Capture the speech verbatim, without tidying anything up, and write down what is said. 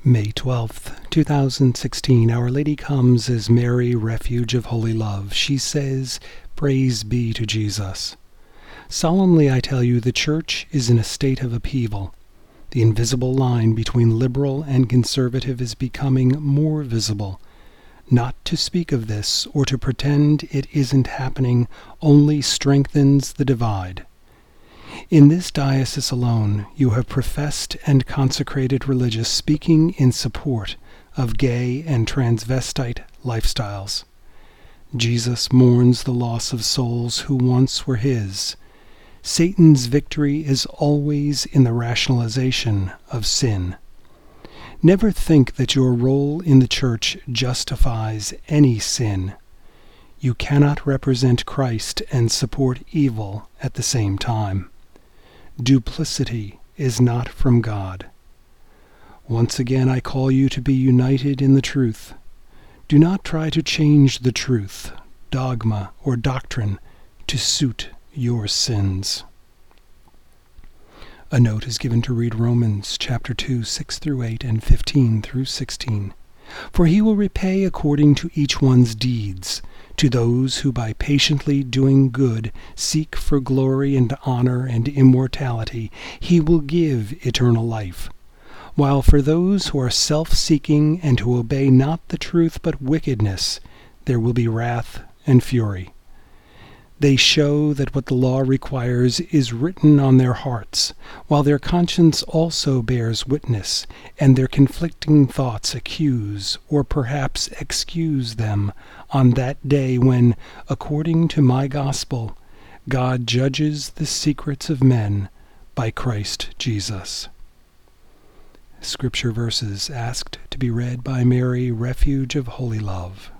May twelfth, two thousand sixteen, Our Lady comes as Mary, refuge of holy love. She says, "Praise be to Jesus." Solemnly I tell you, the Church is in a state of upheaval. The invisible line between liberal and conservative is becoming more visible. Not to speak of this or to pretend it isn't happening only strengthens the divide. In this diocese alone, you have professed and consecrated religious speaking in support of gay and transvestite lifestyles. Jesus mourns the loss of souls who once were his. Satan's victory is always in the rationalization of sin. Never think that your role in the Church justifies any sin. You cannot represent Christ and support evil at the same time. Duplicity is not from God. Once again I call you to be united in the truth. Do not try to change the truth, dogma, or doctrine to suit your sins. A note is given to read Romans chapter two, six through eight, and fifteen through sixteen. For he will repay according to each one's deeds, to those who by patiently doing good seek for glory and honor and immortality, he will give eternal life. While for those who are self-seeking and who obey not the truth but wickedness, there will be wrath and fury. They show that what the law requires is written on their hearts, while their conscience also bears witness, and their conflicting thoughts accuse or perhaps excuse them on that day when, according to my gospel, God judges the secrets of men by Christ Jesus. Scripture verses asked to be read by Mary, refuge of holy love.